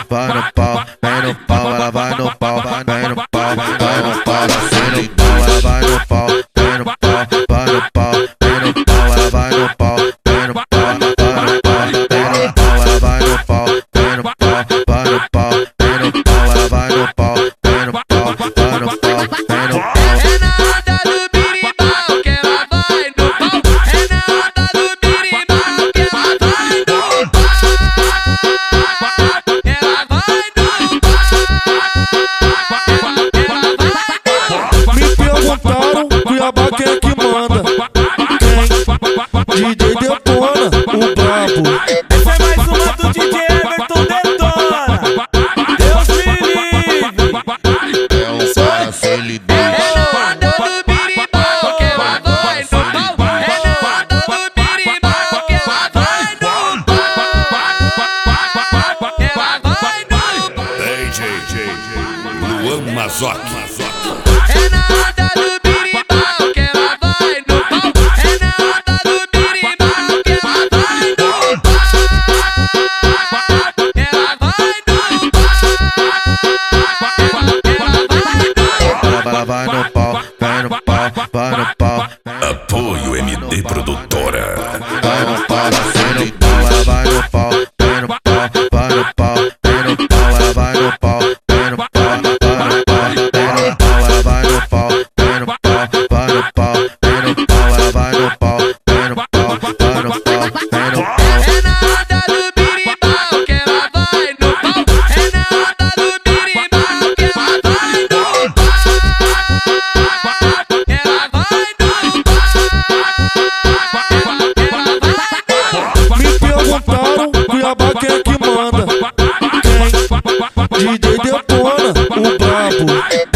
vai no pau, vem no pau, ela vai no pau, vem no pau, vai no pau, vem no pau, ela vai no pau, vem no pau, vai no pau, vem no pau, ela vai no pau, vem no pau, vai no pau, vem no pau, ela vai no pau, vem no pau, vai no pau, vem no pau, ela vai no pau, vem no pau, vai no pau, vem no pau. É na onda do birimbau que ela vai no pau. É na onda do birimbau que ela vai no pau. Ela vai no pau. Me perguntaram, Cuiabá quem é que manda? Quem? DJ Detona, o brabo. Essa é mais uma do DJ Everton Detona. Deus me livre. É um cara sem lidar. É na onda do birimbau que ela vai no pau. É na onda do birimbau que ela vai no pau. Ela vai no pau. DJ Luan Mazotti. É na onda do birimbau que ela vai no pau. É na onda do birimbau que ela vai no pau. Ela vai no pau. Ela vai no pau, vem no pau, vai no pau, Apoio MD Produtora. vai no pau, vem no pau, ela vai no pau, vem no pau, vai no pau, vem no pau, ela vai no pau, vem no pau, vai no pau, vem no pau, ela vai no pau, vem no pau, vai no pau, vem no pau, ela vai no pau, vem no pau, vai no pau, vem no pau. É na onda do birimbau que ela vai no pau. É na onda do birimbau que ela vai no pau. Ela vai no pau. Me perguntaram, Cuiabá quem é que manda? Quem? DJ Detona, o brabo.